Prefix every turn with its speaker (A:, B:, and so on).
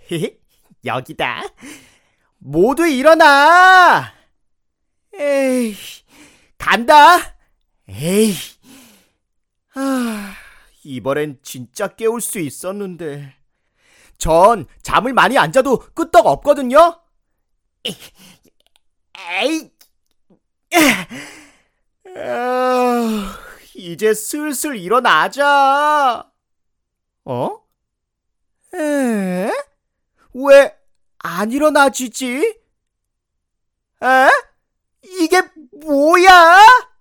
A: 여기다. 모두 일어나! 에이, 간다! 에이, 이번엔 진짜 깨울 수 있었는데. 전 잠을 많이 안 자도 끄떡 없거든요? 에이, 이제 슬슬 일어나자. 어? 왜 안 일어나지지? 이게 뭐야?